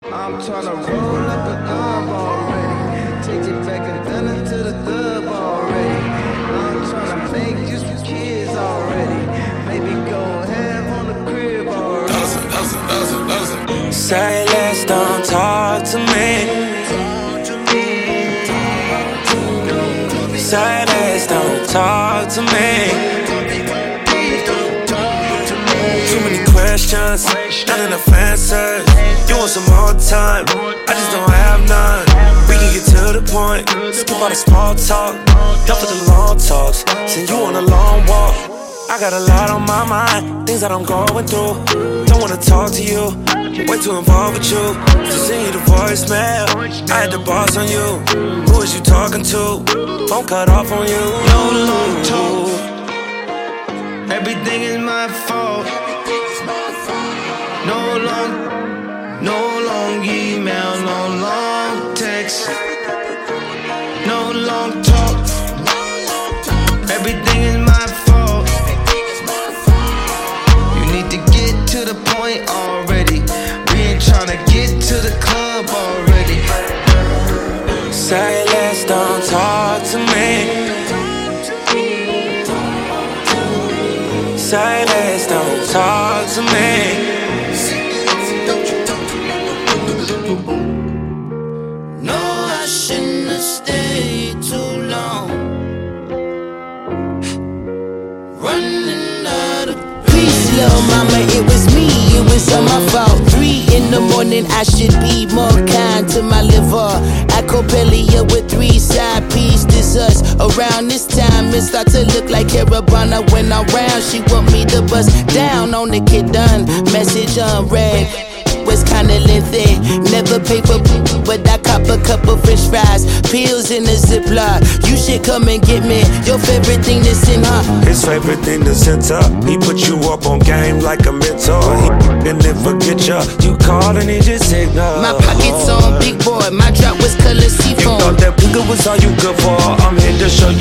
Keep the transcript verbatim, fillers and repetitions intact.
I'm tryna roll up a thumb already. Take it back and done it to the thug already. I'm tryna make you some kids already. Maybe go ham on the crib already. Dozen, dozen, dozen, dozen. Say less, don't talk to me. Say less, don't talk to me. Too many questions, not enough answers. You want some more time, I just don't have none. We can get to the point, skip all the small talk. Done for the long talks, send you on a long walk. I got a lot on my mind, things that I'm going through. Don't wanna talk to you, way too involved with you. Just send you the voicemail, I had the boss on you. Who is you talking to? Phone cut off on you. No long talk, everything is my fault. No long, no long email, no long text. No long talk, everything is my fault. You need to get to the point already. We ain't tryna get to the club already. Say less, don't talk to me. Say less, don't talk to me. No, I shouldn't have stayed too long. Running out of peace, little mama, it was me, it was all my fault. Three in the morning, I should be more kind to my liver. Acopelia with three side pieces, this us. Around this time, it start to look like Carabana when I'm round. She want me to bust down on the kid done. Message unread. Was kinda lengthy, never paper, but I cop a couple french fries, pills in a Ziploc. You should come and get me your favorite thing that's in her. His favorite thing to center. He put you up on game like a mentor. He and then forget ya. You call and he just ignore. My pockets on big boy, my drop was color seafoam. You thought that nigga was all you good for. I'm here to show